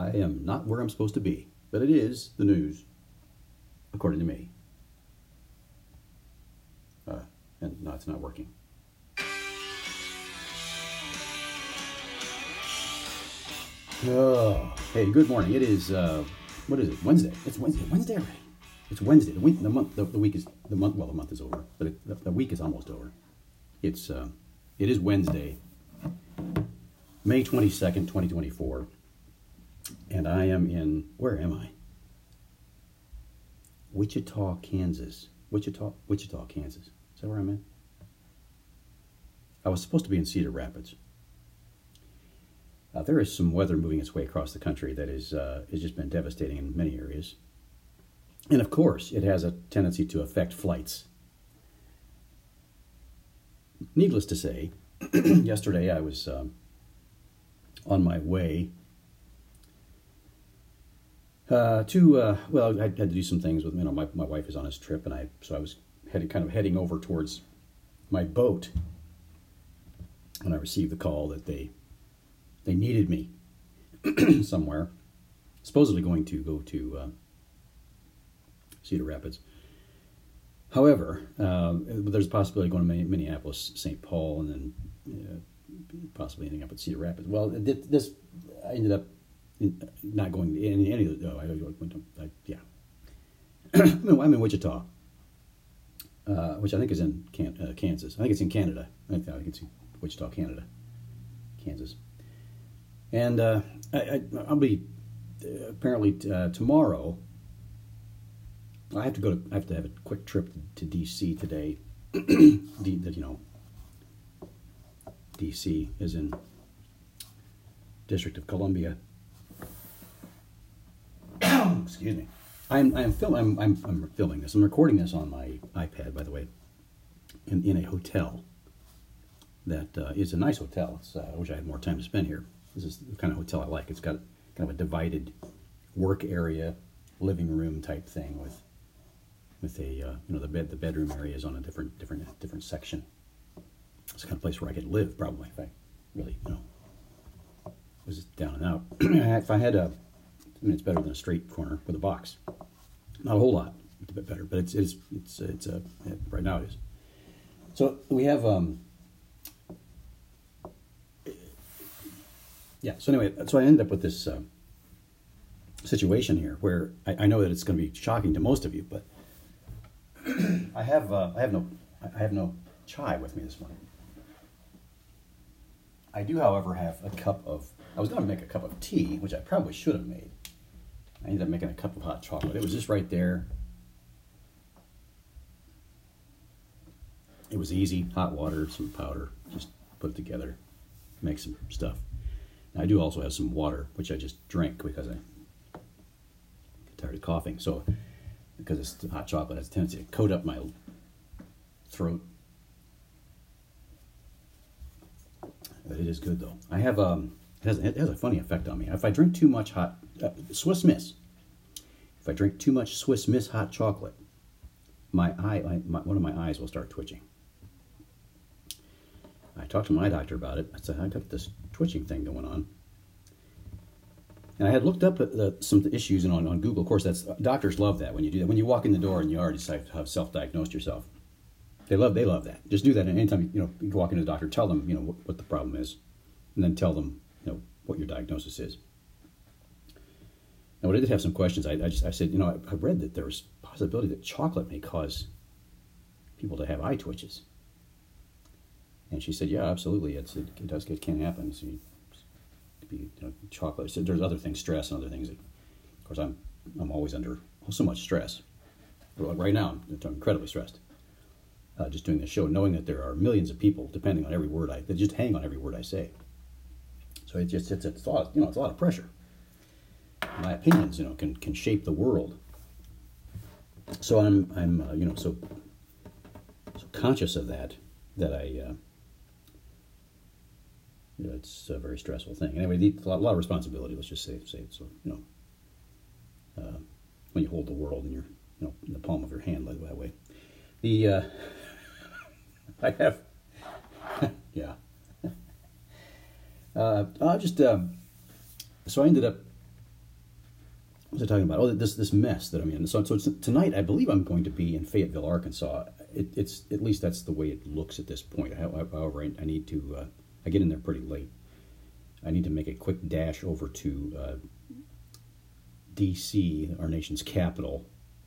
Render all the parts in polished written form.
I am not where I'm supposed to be, but it is the news, according to me. And no, it's not working. Oh, hey, good morning. It is, what is it? Wednesday. It's Wednesday. Wednesday already. It's Wednesday. The week, the month, the week is the month. Well, the month is over, but the week is almost over. It is Wednesday, May 22nd, 2024, and I am in. Where am I? Wichita, Kansas. Wichita, Kansas. Is that where I'm at? I was supposed to be in Cedar Rapids. There is some weather moving its way across the country that has just been devastating in many areas. And of course, it has a tendency to affect flights. Needless to say, yesterday I was on my way I had to do some things with, my wife is on this trip, and I was heading over towards my boat when I received the call that they needed me somewhere, supposedly going to go to Cedar Rapids. However, there's a possibility of going to Minneapolis, St. Paul, and then possibly ending up at Cedar Rapids. Well, I ended up not going to any of the. I'm in Wichita, which I think is in Kansas. I think it's in Canada. I think it's Wichita, Canada, Kansas. And I'll be apparently tomorrow. I have to have a quick trip to D.C. today. D.C. is in District of Columbia. Excuse me. I'm filming this. I'm recording this on my iPad, by the way, in a hotel that is a nice hotel. I wish I had more time to spend here. This is the kind of hotel I like. It's got kind of a divided work area, living room type thing with a the bedroom area is on a different section. It's the kind of place where I could live probably if I really was down and out. If I had it's better than a straight corner with a box. Not a whole lot. It's a bit better, but it's right now it is. So we have So anyway, I ended up with this situation here where I know that it's going to be shocking to most of you, but I have no chai with me this morning. I do, however, have a cup of. I was going to make a cup of tea, which I probably should have made. I ended up making a cup of hot chocolate. It was just right there. It was easy. Hot water, some powder, just put it together, make some stuff. I do also have some water, which I just drank because I get tired of coughing. So, because it's hot chocolate, it has a tendency to coat up my throat. But it is good, though. I have it has a funny effect on me. If I drink too much hot Swiss Miss, if I drink too much Swiss Miss hot chocolate, one of my eyes will start twitching. I talked to my doctor about it. I said, I got this twitching thing going on. And I had looked up some issues on Google. Of course, doctors love that when you do that. When you walk in the door and you already have self-diagnosed yourself. They love that. Just do that anytime you walk into the doctor, tell them, what the problem is, and then tell them, what your diagnosis is. Now, I did have some questions. I said, I read that there's a possibility that chocolate may cause people to have eye twitches. And she said, yeah, absolutely. It can happen. So chocolate. So there's other things, stress and other things. Of course, I'm always under so much stress. Right now, I'm incredibly stressed. Just doing this show, knowing that there are millions of people depending on every word that just hang on every word I say. So it's a lot, it's a lot of pressure. My opinions, can shape the world. So I'm so conscious of that I. It's a very stressful thing. Anyway, a lot of responsibility. Let's just say it. So when you hold the world in in the palm of your hand, that way. I have, yeah. So I ended up was I talking about? Oh, this mess that I'm in. So tonight, I believe I'm going to be in Fayetteville, Arkansas. It's at least that's the way it looks at this point. However, I need to. I get in there pretty late. I need to make a quick dash over to D.C., our nation's capital,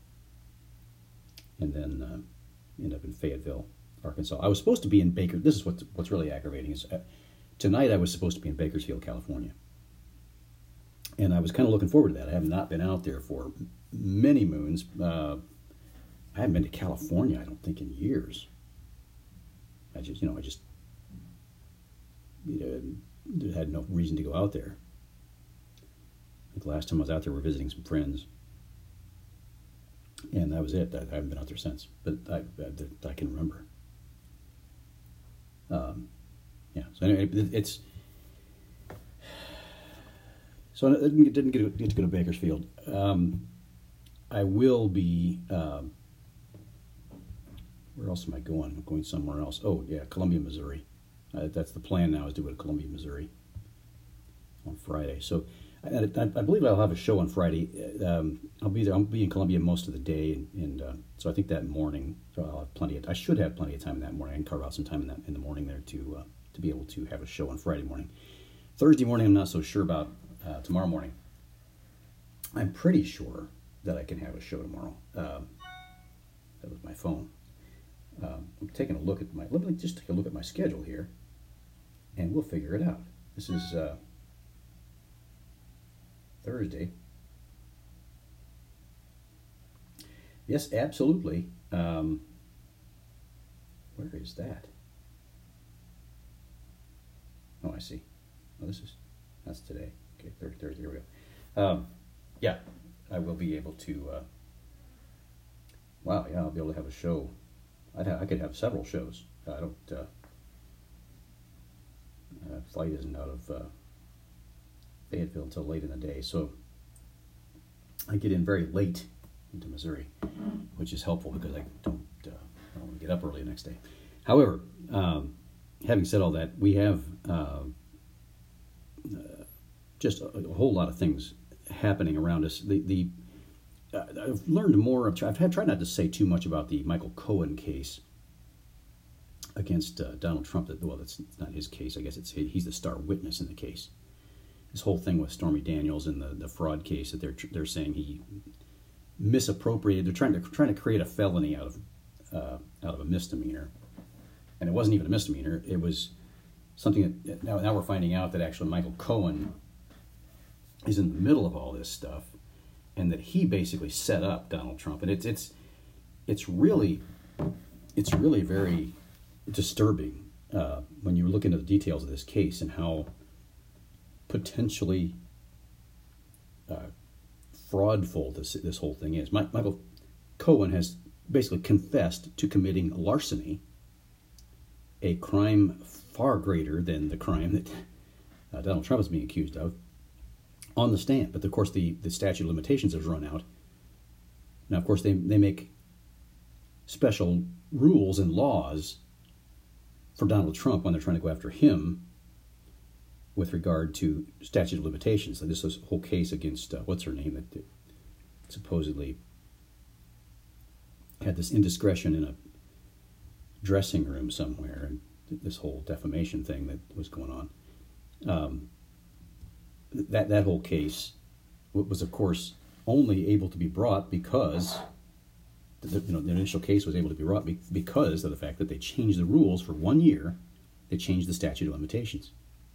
and then end up in Fayetteville, Arkansas. I was supposed to be in Baker. This is what's really aggravating is tonight I was supposed to be in Bakersfield, California. And I was kind of looking forward to that. I have not been out there for many moons. I haven't been to California, I don't think, in years. I just had no reason to go out there. I think the last time I was out there, we were visiting some friends. And that was it. I haven't been out there since, but I can remember. Yeah. So anyway, it's. So I didn't get to go to Bakersfield. I will be. Where else am I going? I'm going somewhere else. Oh yeah, Columbia, Missouri. That's the plan now, is to go to Columbia, Missouri on Friday. So I believe I'll have a show on Friday. I'll be there. I'll be in Columbia most of the day, and so I think that morning I'll have plenty of. I should have plenty of time that morning. I can carve out some time in the morning there to be able to have a show on Friday morning. Thursday morning, I'm not so sure about. Tomorrow morning, I'm pretty sure that I can have a show tomorrow. That was my phone. I'm taking a look at let me just take a look at my schedule here, and we'll figure it out. This is Thursday. Yes, absolutely. Where is that? Oh, I see. Oh, that's today. Okay, Thursday, here we go. Yeah, I will be able to, wow, yeah, I'll be able to have a show. I could have several shows. I don't, flight isn't out of Fayetteville until late in the day, so I get in very late into Missouri, which is helpful because I don't want to get up early the next day. However, having said all that, we have just a whole lot of things happening around us. I've learned more. I've tried not to say too much about the Michael Cohen case against Donald Trump. Well, that's not his case. I guess he's the star witness in the case. This whole thing with Stormy Daniels and the fraud case that they're saying he misappropriated. They're trying to create a felony out of a misdemeanor, and it wasn't even a misdemeanor. It was something that now we're finding out that actually Michael Cohen is in the middle of all this stuff, and that he basically set up Donald Trump. And it's really very disturbing when you look into the details of this case and how potentially fraudful this whole thing is. Michael Cohen has basically confessed to committing larceny, a crime far greater than the crime that Donald Trump is being accused of, on the stand. But of course the statute of limitations has run out. Now of course they make special rules and laws for Donald Trump when they're trying to go after him with regard to statute of limitations. So this whole case against what's her name that supposedly had this indiscretion in a dressing room somewhere, and this whole defamation thing that was going on. That whole case was, of course, only able to be brought because the initial case was able to be brought because of the fact that they changed the rules for 1 year. They changed the statute of limitations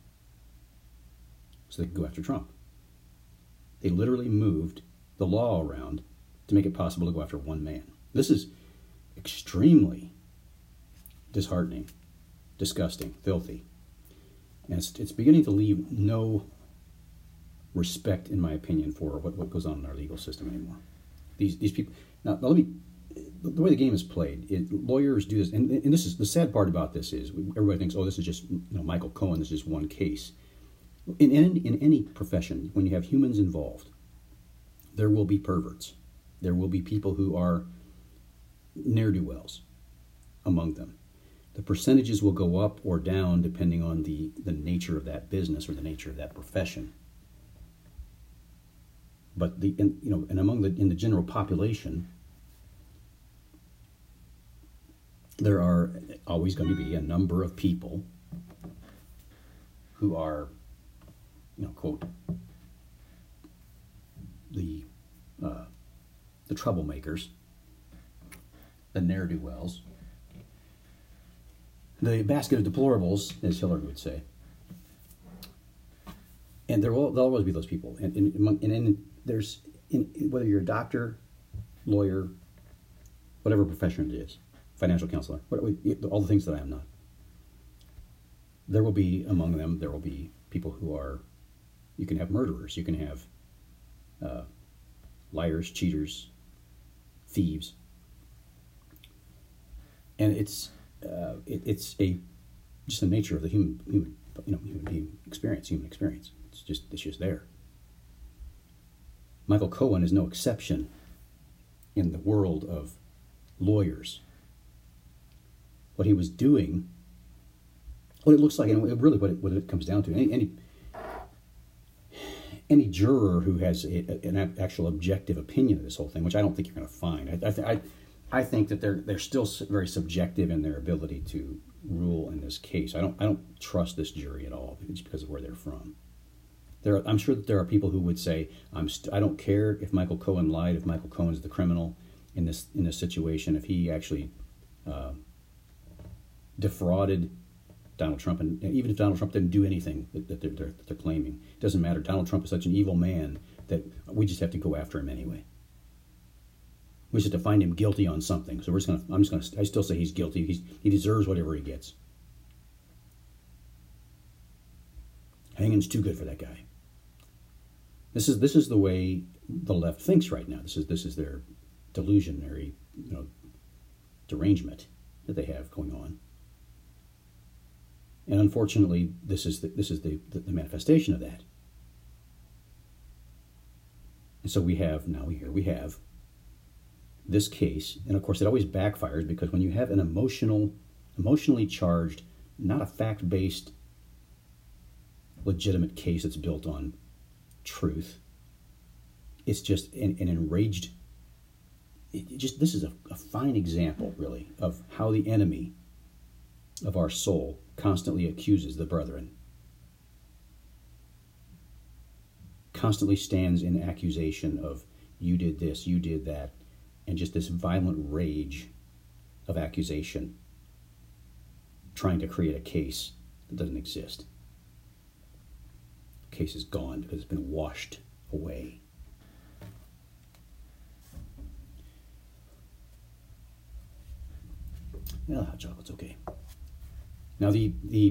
so they could go after Trump. They literally moved the law around to make it possible to go after one man. This is extremely disheartening, disgusting, filthy, and it's beginning to leave no respect, in my opinion, for what goes on in our legal system anymore. These people. Now, the way the game is played, lawyers do this, and this is the sad part about this is everybody thinks, oh, this is just Michael Cohen. This is just one case. In any profession, when you have humans involved, there will be perverts. There will be people who are ne'er-do-wells among them. The percentages will go up or down depending on the nature of that business or the nature of that profession. But and among in the general population, there are always going to be a number of people who are, quote, the troublemakers, the ne'er-do-wells, the basket of deplorables, as Hillary would say. And there'll always be those people. And there's, whether you're a doctor, lawyer, whatever profession it is, financial counselor, all the things that I am not, there will be among them, there will be people who are, you can have murderers, you can have liars, cheaters, thieves. And it's just the nature of the human being experience, human experience. It's just there. Michael Cohen is no exception in the world of lawyers. What he was doing, what it looks like, and really what it comes down to, any juror who has an actual objective opinion of this whole thing, which I don't think you're going to find. I think that they're still very subjective in their ability to rule in this case. I don't trust this jury at all just because of where they're from. I'm sure that there are people who would say, I don't care if Michael Cohen lied, if Michael Cohen is the criminal in this situation, if he actually defrauded Donald Trump, and even if Donald Trump didn't do anything that they're claiming, it doesn't matter. Donald Trump is such an evil man that we just have to go after him anyway. We just have to find him guilty on something. So I still say he's guilty. He deserves whatever he gets. Hanging's too good for that guy. This is the way the left thinks right now. This is their delusionary, derangement that they have going on. And unfortunately, this is the manifestation of that. And so we have this case, and of course it always backfires because when you have an emotionally charged, not a fact-based, legitimate case that's built on truth, it's just an enraged. This is a fine example, really, of how the enemy of our soul constantly accuses the brethren, constantly stands in accusation of you did this, you did that, and just this violent rage of accusation, trying to create a case that doesn't exist. The case is gone because it's been washed away. Well, hot chocolate's okay. Now, the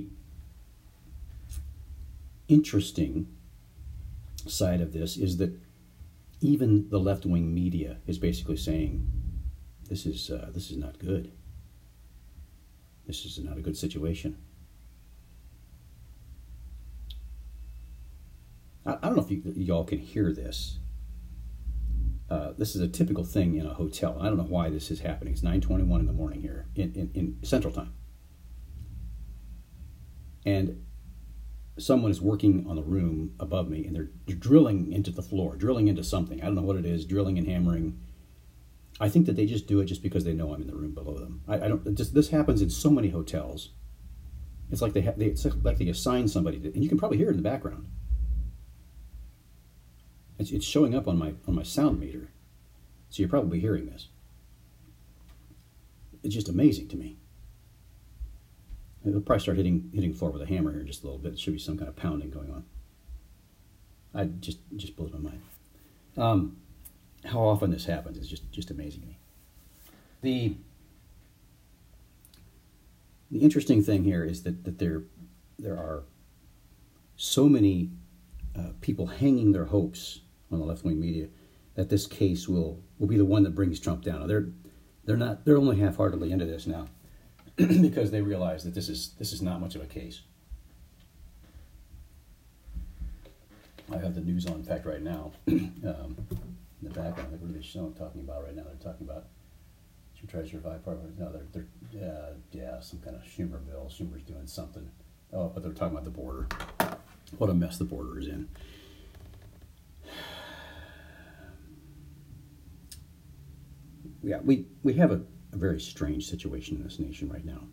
interesting side of this is that even the left-wing media is basically saying this is not good. This is not a good situation. I don't know if y'all can hear this. This is a typical thing in a hotel. I don't know why this is happening. It's 9:21 in the morning here in Central Time. And someone is working on the room above me, and they're drilling into the floor, drilling into something. I don't know what it is, drilling and hammering. I think that they just do it just because they know I'm in the room below them. This happens in so many hotels. It's like they assign somebody to, and you can probably hear it in the background. It's showing up on my sound meter, so you're probably hearing this. It's just amazing to me. They'll probably start hitting the floor with a hammer here in just a little bit. There should be some kind of pounding going on. I just blows my mind. How often this happens is just amazing to me. The interesting thing here is that there are so many people hanging their hopes on the left-wing media that this case will be the one that brings Trump down. They're only half-heartedly into this now. Because they realize that this is not much of a case. I have the news on, in fact, right now. In the background, what are they talking about right now? They're talking about she tries to revive part of it. No, they're some kind of Schumer bill. Schumer's doing something. Oh, but they're talking about the border. What a mess the border is in. yeah, we have a very strange situation in this nation right now.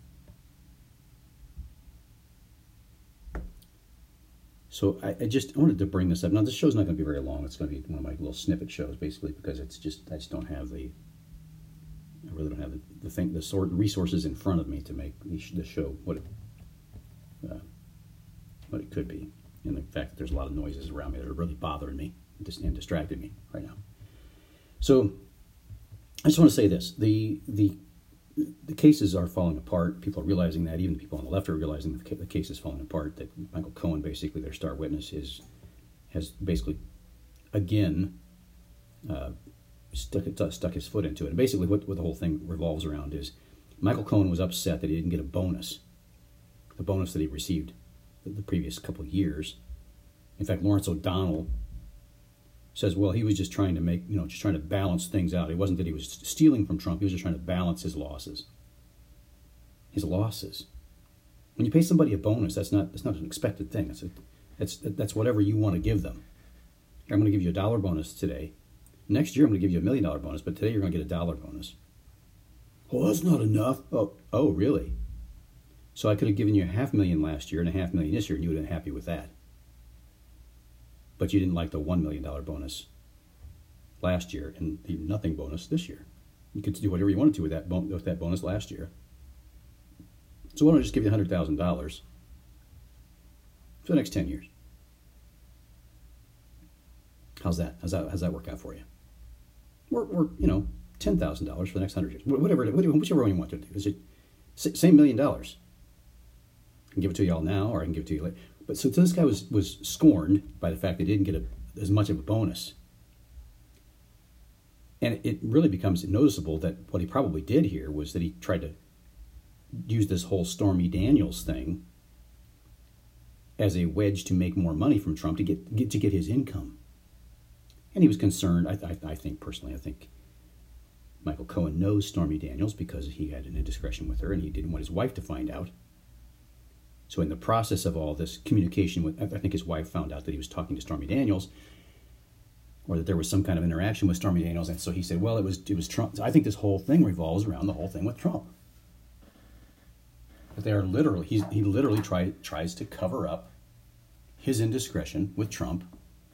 So I just wanted to bring this up. Now, this show's not going to be very long. It's going to be one of my little snippet shows, basically, because I just don't have I really don't have the sort of resources in front of me to make the show what it could be. And the fact that there's a lot of noises around me that are really bothering me and distracting me right now. So I just want to say this: the cases are falling apart. People are realizing that. Even people on the left are realizing that the case is falling apart. That Michael Cohen, basically their star witness, has basically again stuck his foot into it. And basically, what the whole thing revolves around is Michael Cohen was upset that he didn't get a bonus, the bonus that he received the previous couple of years. In fact, Lawrence O'Donnell says, well, he was just trying to just trying to balance things out. It wasn't that he was stealing from Trump. He was just trying to balance his losses. When you pay somebody a bonus, that's not an expected thing. That's whatever you want to give them. I'm going to give you $1 bonus today. Next year, I'm going to give you $1 million bonus, but today you're going to get $1 bonus. Well, that's not enough. Oh, really? So I could have given you $500,000 last year and $500,000 this year, and you would have been happy with that. But you didn't like the $1 million bonus last year and the nothing bonus this year. You could do whatever you wanted to with that bonus last year. So why don't I just give you $100,000 for the next 10 years? How's that? How's that work out for you? We're $10,000 for the next 100 years. Whichever one you want to do. Is it same $1 million? I can give it to you all now, or I can give it to you later. But so this guy was scorned by the fact that he didn't get as much of a bonus. And it really becomes noticeable that what he probably did here was that he tried to use this whole Stormy Daniels thing as a wedge to make more money from Trump to get his income. And he was concerned. I think Michael Cohen knows Stormy Daniels because he had an indiscretion with her and he didn't want his wife to find out. So in the process of all this communication I think his wife found out that he was talking to Stormy Daniels, or that there was some kind of interaction with Stormy Daniels, and so he said, well, it was Trump. So I think this whole thing revolves around the whole thing with Trump. But they are literally, he literally tries to cover up his indiscretion with Trump,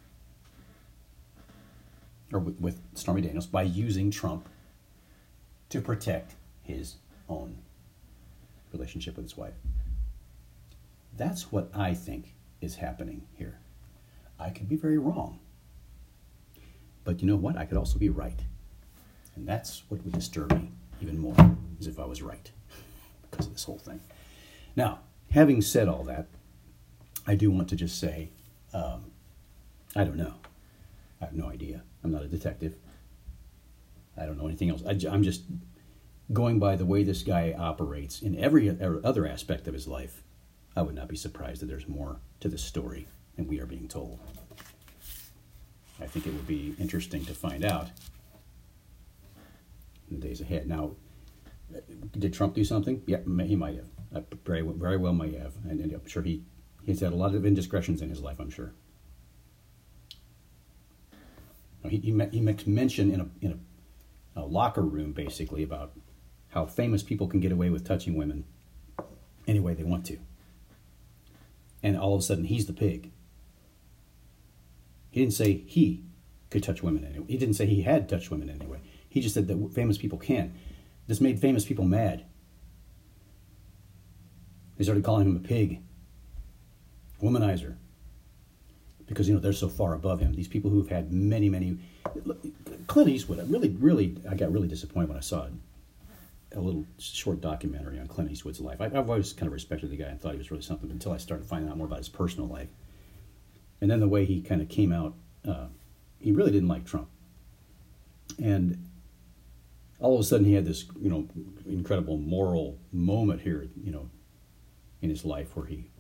or with Stormy Daniels, by using Trump to protect his own relationship with his wife. That's what I think is happening here. I could be very wrong. But you know what? I could also be right. And that's what would disturb me even more, is if I was right, because of this whole thing. Now, having said all that, I do want to just say, I don't know. I have no idea. I'm not a detective. I don't know anything else. I'm just going by the way this guy operates in every other aspect of his life. I would not be surprised that there's more to this story than we are being told. I think it would be interesting to find out in the days ahead. Now, did Trump do something? Yeah, he might have. Very well might have. And I'm sure he's had a lot of indiscretions in his life, I'm sure. He makes mention in a locker room, basically, about how famous people can get away with touching women any way they want to. And all of a sudden, he's the pig. He didn't say he could touch women anyway. He didn't say he had touched women anyway. He just said that famous people can. This made famous people mad. They started calling him a pig, womanizer, because they're so far above him. These people who've had many. Clint Eastwood. I got really disappointed when I saw a little short documentary on Clint Eastwood's life. I've always kind of respected the guy and thought he was really something until I started finding out more about his personal life. And then the way he kind of came out, he really didn't like Trump. And all of a sudden he had this, incredible moral moment here, in his life where he,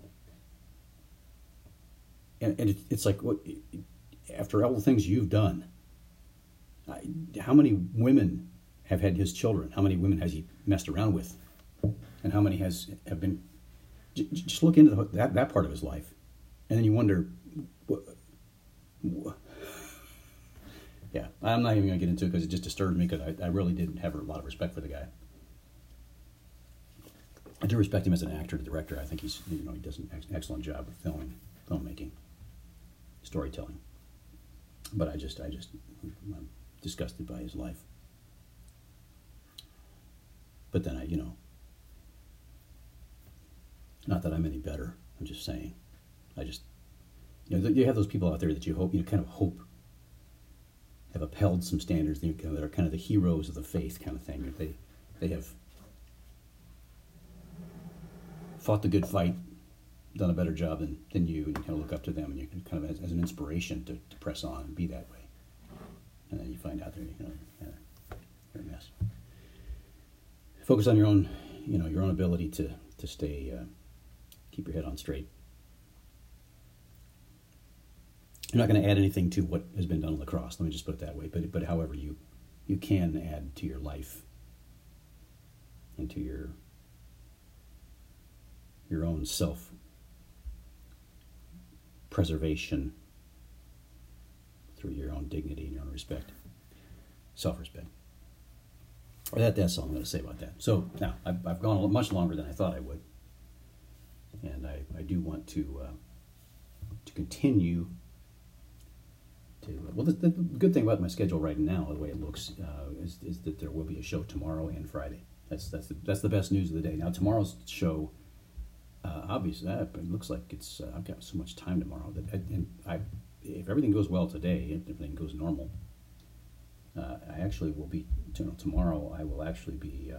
and it's like, what, after all the things you've done, how many women have had his children? How many women has he messed around with? And how many have been, just look into that part of his life. And then you wonder, Yeah, I'm not even going to get into it because it just disturbed me because I really didn't have a lot of respect for the guy. I do respect him as an actor, director. I think he does an excellent job of filmmaking, storytelling. But I'm disgusted by his life. But then not that I'm any better. I'm just saying, you have those people out there that you kind of hope have upheld some standards that are kind of the heroes of the faith kind of thing. They have fought the good fight, done a better job than you, and you kind of look up to them, and you can kind of as an inspiration to press on and be that way. And then you find out you're a mess. Focus on your own ability to stay, keep your head on straight. You're not going to add anything to what has been done on the cross. Let me just put it that way. But however, you can add to your life and to your own self-preservation through your own dignity and your own respect, self-respect. That's all I'm going to say about that. So now I've gone much longer than I thought I would, and I do want to continue. The good thing about my schedule right now, the way it looks, is that there will be a show tomorrow and Friday. That's the best news of the day. Now tomorrow's show, obviously, it looks like it's I've got so much time tomorrow if everything goes well today, if everything goes normal, I actually will be tomorrow. I will actually be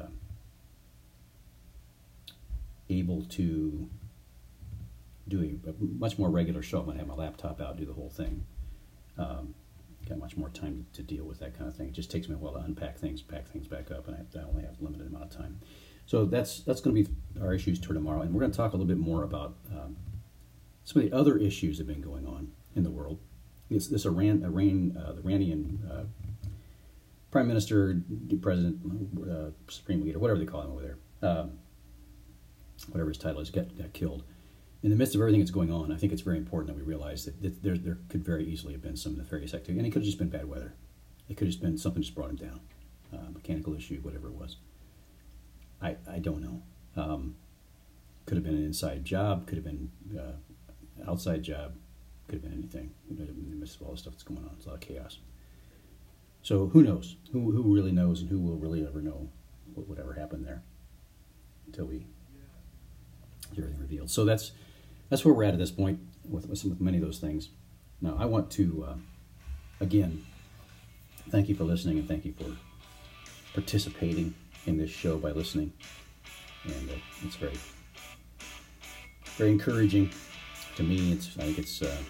able to do a much more regular show. I'm going to have my laptop out, do the whole thing. Got much more time to deal with that kind of thing. It just takes me a while to unpack things, pack things back up, and I only have a limited amount of time. So that's going to be our issues for tomorrow, and we're going to talk a little bit more about some of the other issues that have been going on in the world. The Iranian Prime Minister, President, Supreme Leader, whatever they call him over there, whatever his title is, got killed. In the midst of everything that's going on, I think it's very important that we realize that there could very easily have been some nefarious activity, and it could have just been bad weather. It could have just been something just brought him down, mechanical issue, whatever it was. I don't know. Could have been an inside job, could have been outside job, could have been anything. In the midst of all the stuff that's going on, it's a lot of chaos. So who knows? Who really knows, and who will really ever know whatever happened there until we get everything revealed. So that's where we're at this point with many of those things. Now, I want to, again, thank you for listening, and thank you for participating in this show by listening. And it's very, very encouraging to me. I think it's a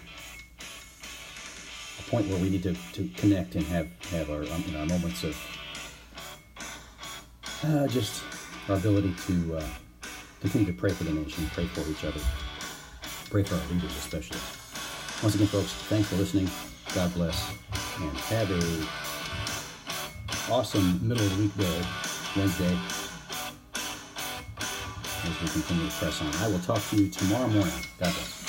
point where we need to connect and have our moments of just our ability to continue to pray for the nation, pray for each other, pray for our leaders especially. Once again, folks, thanks for listening. God bless, and have a awesome middle of the week day, Wednesday, as we continue to press on. I will talk to you tomorrow morning. God bless.